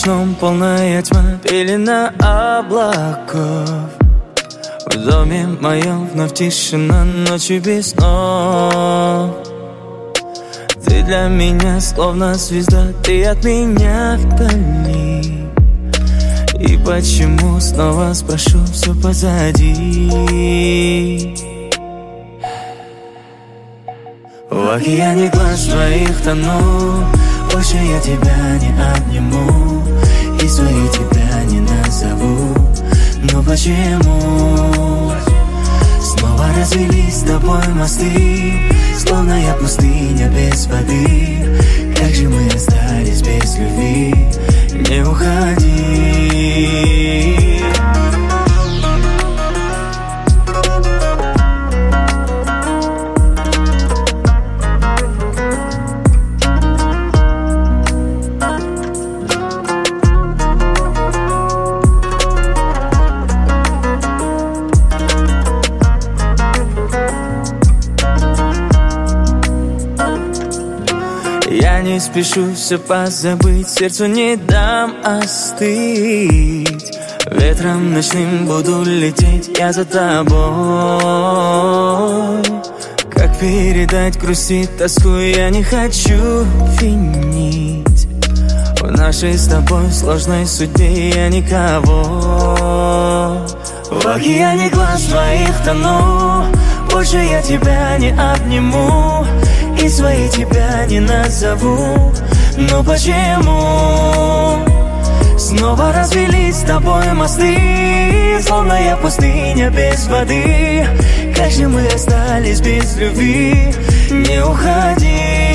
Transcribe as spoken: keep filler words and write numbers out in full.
ночном полная тьма, пелена облаков. В доме моем вновь тишина, ночью без снов. Ты для меня словно звезда, ты от меня вдали. И почему снова спрошу, все позади. В океане глаз твоих тону, больше я тебя не обниму и своей тебя не назову. Но почему снова развелись с тобой мосты, словно я пустыня без воды? Как же мы остались без любви? Не уходи. Я не спешу все позабыть, сердцу не дам остыть. Ветром ночным буду лететь, я за тобой. Как передать грусть и тоску, я не хочу винить. В нашей с тобой сложной судьбе я никого. В океане глаз твоих тону, больше я тебя не обниму и своей тебя не назову. Но почему снова развелись с тобой мосты, словно я пустыня без воды? Как же мы остались без любви? Не уходи.